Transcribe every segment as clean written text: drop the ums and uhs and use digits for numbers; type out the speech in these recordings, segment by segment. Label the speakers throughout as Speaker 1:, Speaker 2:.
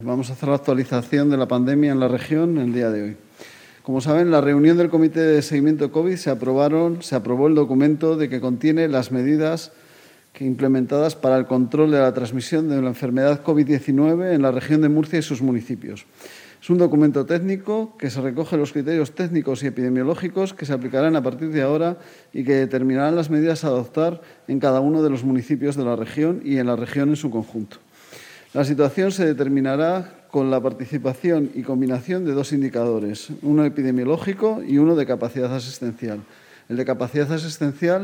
Speaker 1: Vamos a hacer la actualización de la pandemia en la región el día de hoy. Como saben, en la reunión del Comité de Seguimiento COVID se aprobó el documento que contiene las medidas implementadas para el control de la transmisión de la enfermedad COVID-19 en la región de Murcia y sus municipios. Es un documento técnico que se recoge los criterios técnicos y epidemiológicos que se aplicarán a partir de ahora y que determinarán las medidas a adoptar en cada uno de los municipios de la región y en la región en su conjunto. La situación se determinará con la participación y combinación de dos indicadores, uno epidemiológico y uno de capacidad asistencial. El de capacidad asistencial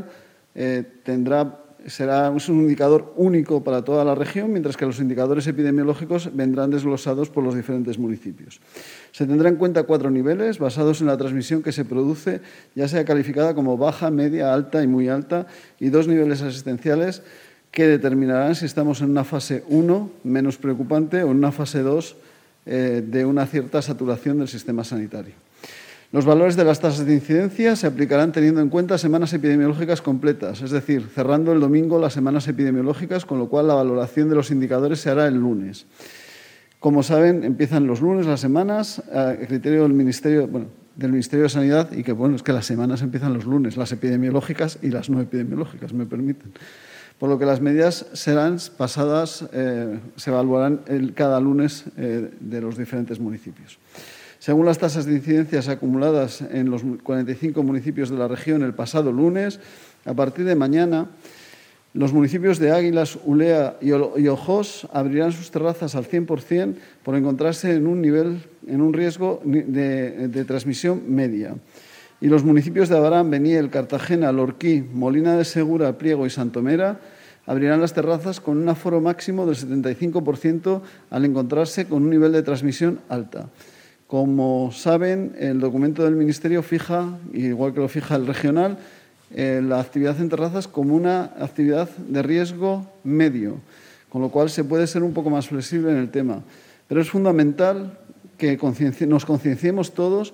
Speaker 1: será un indicador único para toda la región, mientras que los indicadores epidemiológicos vendrán desglosados por los diferentes municipios. Se tendrá en cuenta 4 niveles basados en la transmisión que se produce, ya sea calificada como baja, media, alta y muy alta, y 2 niveles asistenciales que determinarán si estamos en una fase 1, menos preocupante, o en una fase 2, de una cierta saturación del sistema sanitario. Los valores de las tasas de incidencia se aplicarán teniendo en cuenta semanas epidemiológicas completas, es decir, cerrando el domingo las semanas epidemiológicas, con lo cual la valoración de los indicadores se hará el lunes. Como saben, empiezan los lunes las semanas, a criterio del Ministerio de Sanidad, y es que las semanas empiezan los lunes, las epidemiológicas y las no epidemiológicas, me permiten. Por lo que las medidas serán pasadas, se evaluarán cada lunes de los diferentes municipios. Según las tasas de incidencias acumuladas en los 45 municipios de la región el pasado lunes, a partir de mañana, los municipios de Águilas, Ulea y Ojós abrirán sus terrazas al 100% por encontrarse en un riesgo de transmisión media. Y los municipios de Abarán, Beniel, Cartagena, Lorquí, Molina de Segura, Priego y Santomera abrirán las terrazas con un aforo máximo del 75% al encontrarse con un nivel de transmisión alta. Como saben, el documento del Ministerio fija, igual que lo fija el regional, la actividad en terrazas como una actividad de riesgo medio, con lo cual se puede ser un poco más flexible en el tema. Pero es fundamental que nos concienciemos todos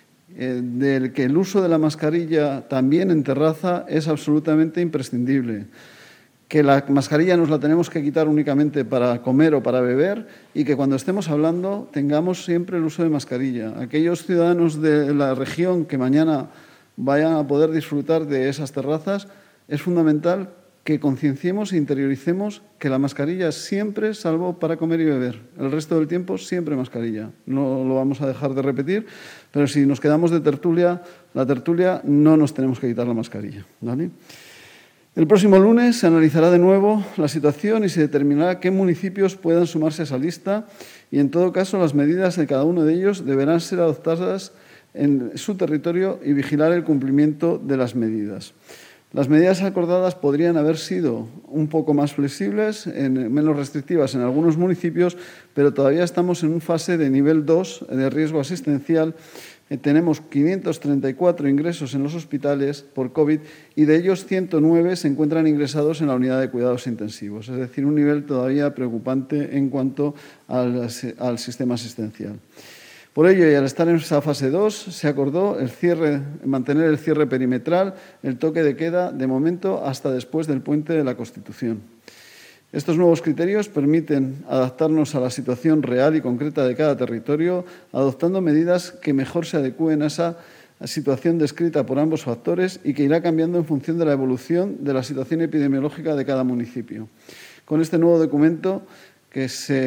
Speaker 1: del que el uso de la mascarilla también en terraza es absolutamente imprescindible, que la mascarilla nos la tenemos que quitar únicamente para comer o para beber y que cuando estemos hablando tengamos siempre el uso de mascarilla. Aquellos ciudadanos de la región que mañana vayan a poder disfrutar de esas terrazas, es fundamental que concienciemos e interioricemos que la mascarilla es siempre salvo para comer y beber. El resto del tiempo siempre mascarilla. No lo vamos a dejar de repetir, pero si nos quedamos de tertulia, no nos tenemos que quitar la mascarilla, ¿vale? El próximo lunes se analizará de nuevo la situación y se determinará qué municipios puedan sumarse a esa lista y, en todo caso, las medidas de cada uno de ellos deberán ser adoptadas en su territorio y vigilar el cumplimiento de las medidas. Las medidas acordadas podrían haber sido un poco más flexibles, menos restrictivas en algunos municipios, pero todavía estamos en una fase de nivel 2 de riesgo asistencial. Tenemos 534 ingresos en los hospitales por COVID y de ellos 109 se encuentran ingresados en la unidad de cuidados intensivos, es decir, un nivel todavía preocupante en cuanto al sistema asistencial. Por ello, y al estar en esa fase 2, se acordó mantener el cierre perimetral, el toque de queda, de momento, hasta después del puente de la Constitución. Estos nuevos criterios permiten adaptarnos a la situación real y concreta de cada territorio, adoptando medidas que mejor se adecúen a esa situación descrita por ambos factores y que irá cambiando en función de la evolución de la situación epidemiológica de cada municipio. Con este nuevo documento, que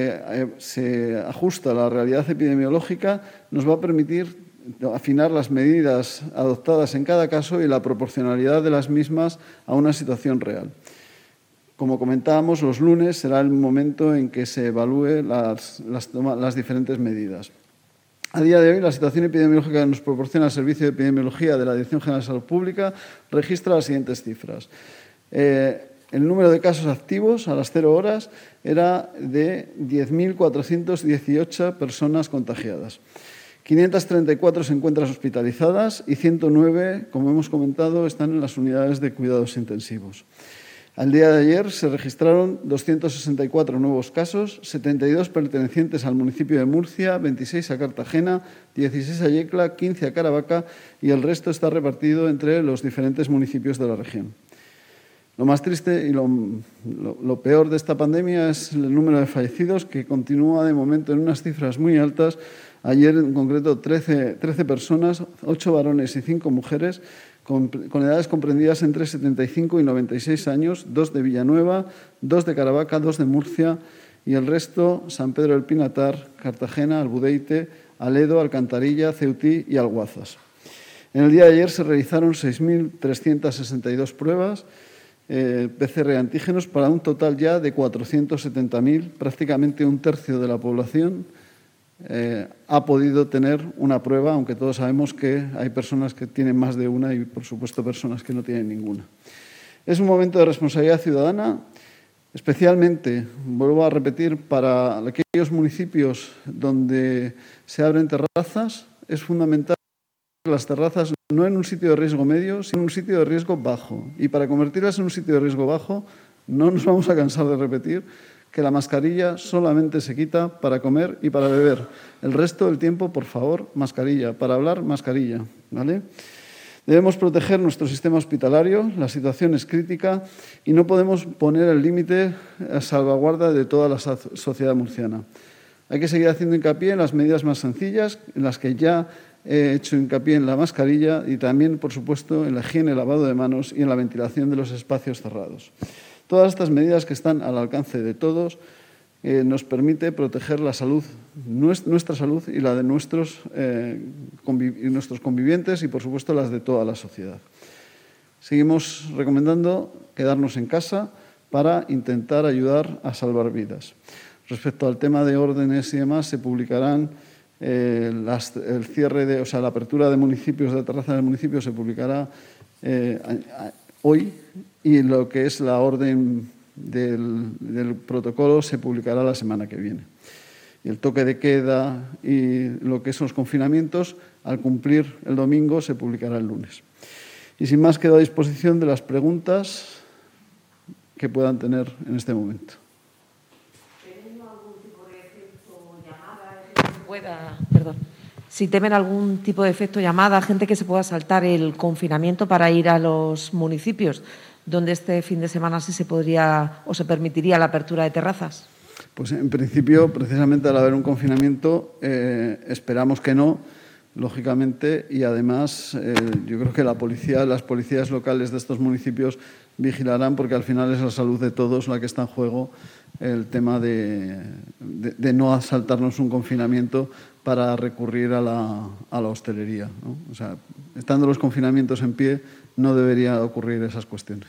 Speaker 1: se ajusta a la realidad epidemiológica, nos va a permitir afinar las medidas adoptadas en cada caso y la proporcionalidad de las mismas a una situación real. Como comentábamos, los lunes será el momento en que se evalúen las diferentes medidas. A día de hoy, la situación epidemiológica que nos proporciona el Servicio de Epidemiología de la Dirección General de Salud Pública registra las siguientes cifras. El número de casos activos a las 0 horas era de 10.418 personas contagiadas. 534 se encuentran hospitalizadas y 109, como hemos comentado, están en las unidades de cuidados intensivos. Al día de ayer se registraron 264 nuevos casos, 72 pertenecientes al municipio de Murcia, 26 a Cartagena, 16 a Yecla, 15 a Caravaca y el resto está repartido entre los diferentes municipios de la región. Lo más triste y lo peor de esta pandemia es el número de fallecidos, que continúa de momento en unas cifras muy altas. Ayer, en concreto, 13 personas, 8 varones y 5 mujeres, con edades comprendidas entre 75 y 96 años, 2 de Villanueva, 2 de Caravaca, 2 de Murcia y el resto San Pedro del Pinatar, Cartagena, Albudeite, Aledo, Alcantarilla, Ceutí y Alguazas. En el día de ayer se realizaron 6.362 pruebas PCR antígenos para un total ya de 470.000, prácticamente un tercio de la población ha podido tener una prueba, aunque todos sabemos que hay personas que tienen más de una y, por supuesto, personas que no tienen ninguna. Es un momento de responsabilidad ciudadana, especialmente, vuelvo a repetir, para aquellos municipios donde se abren terrazas. Es fundamental las terrazas no en un sitio de riesgo medio, sino en un sitio de riesgo bajo. Y para convertirlas en un sitio de riesgo bajo, no nos vamos a cansar de repetir que la mascarilla solamente se quita para comer y para beber. El resto del tiempo, por favor, mascarilla. Para hablar, mascarilla, ¿vale? Debemos proteger nuestro sistema hospitalario, la situación es crítica y no podemos poner el límite a salvaguarda de toda la sociedad murciana. Hay que seguir haciendo hincapié en las medidas más sencillas, en las que ya he hecho hincapié en la mascarilla y también, por supuesto, en la higiene, el lavado de manos y en la ventilación de los espacios cerrados. Todas estas medidas que están al alcance de todos nos permite proteger la salud, nuestra salud y la de nuestros convivientes y, por supuesto, las de toda la sociedad. Seguimos recomendando quedarnos en casa para intentar ayudar a salvar vidas. Respecto al tema de órdenes y demás, se publicarán el cierre o sea, la apertura de municipios, de terrazas de municipios, se publicará hoy, y lo que es la orden del protocolo se publicará la semana que viene. Y el toque de queda y lo que son los confinamientos, al cumplir el domingo, se publicará el lunes. Y sin más, quedo a disposición de las preguntas que puedan tener en este momento.
Speaker 2: Si temen algún tipo de efecto llamada, gente que se pueda saltar el confinamiento para ir a los municipios, donde este fin de semana sí se podría o se permitiría la apertura de terrazas.
Speaker 1: Pues en principio, precisamente al haber un confinamiento, esperamos que no, lógicamente, y además yo creo que las policías locales de estos municipios vigilarán, porque al final es la salud de todos la que está en juego, el tema de no saltarnos un confinamiento para recurrir a la hostelería, ¿no? O sea, estando los confinamientos en pie, no debería ocurrir esas cuestiones.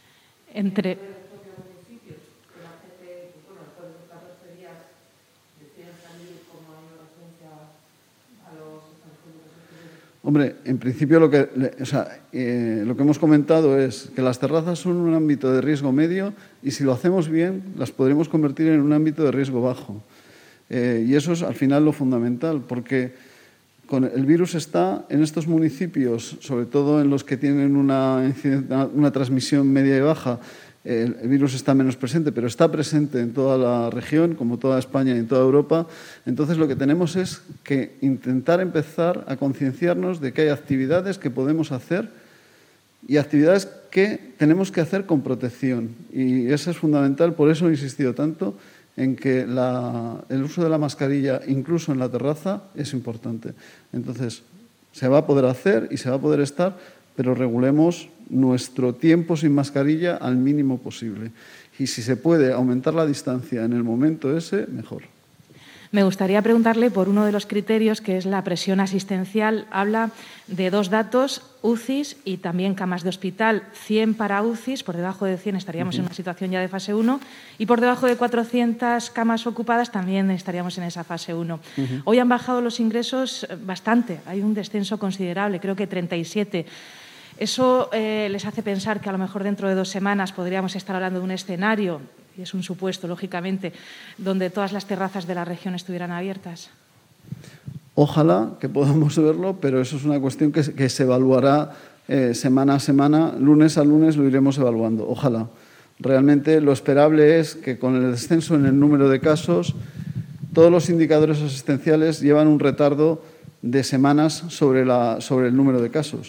Speaker 1: Hombre, en principio lo que hemos comentado es que las terrazas son un ámbito de riesgo medio y si lo hacemos bien las podremos convertir en un ámbito de riesgo bajo. Y eso es al final lo fundamental, porque el virus está en estos municipios, sobre todo en los que tienen una transmisión media y baja. El virus está menos presente, pero está presente en toda la región, como toda España y en toda Europa. Entonces, lo que tenemos es que intentar empezar a concienciarnos de que hay actividades que podemos hacer y actividades que tenemos que hacer con protección. Y eso es fundamental, por eso he insistido tanto en que el uso de la mascarilla, incluso en la terraza, es importante. Entonces, se va a poder hacer y se va a poder estar, pero regulemos nuestro tiempo sin mascarilla al mínimo posible. Y si se puede aumentar la distancia en el momento ese, mejor.
Speaker 3: Me gustaría preguntarle por uno de los criterios, que es la presión asistencial. Habla de 2 datos, UCIs y también camas de hospital. 100 para UCIs, por debajo de 100 estaríamos en una situación ya de fase 1 y por debajo de 400 camas ocupadas también estaríamos en esa fase 1. Hoy han bajado los ingresos bastante, hay un descenso considerable, creo que 37. ¿Eso les hace pensar que a lo mejor dentro de 2 semanas podríamos estar hablando de un escenario, y es un supuesto, lógicamente, donde todas las terrazas de la región estuvieran abiertas?
Speaker 1: Ojalá que podamos verlo, pero eso es una cuestión que se evaluará semana a semana, lunes a lunes lo iremos evaluando. Ojalá. Realmente lo esperable es que con el descenso en el número de casos, todos los indicadores asistenciales llevan un retardo de semanas sobre el número de casos.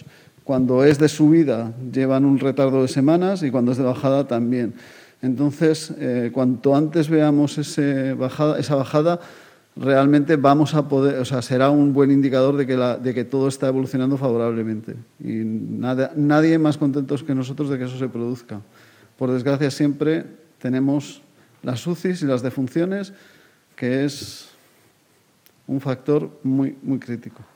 Speaker 1: Cuando es de subida llevan un retardo de semanas y cuando es de bajada también. Entonces, cuanto antes veamos esa bajada, realmente vamos a poder, o sea, será un buen indicador de que todo está evolucionando favorablemente. Y nadie más contentos que nosotros de que eso se produzca. Por desgracia, siempre tenemos las UCIs y las defunciones, que es un factor muy, muy crítico.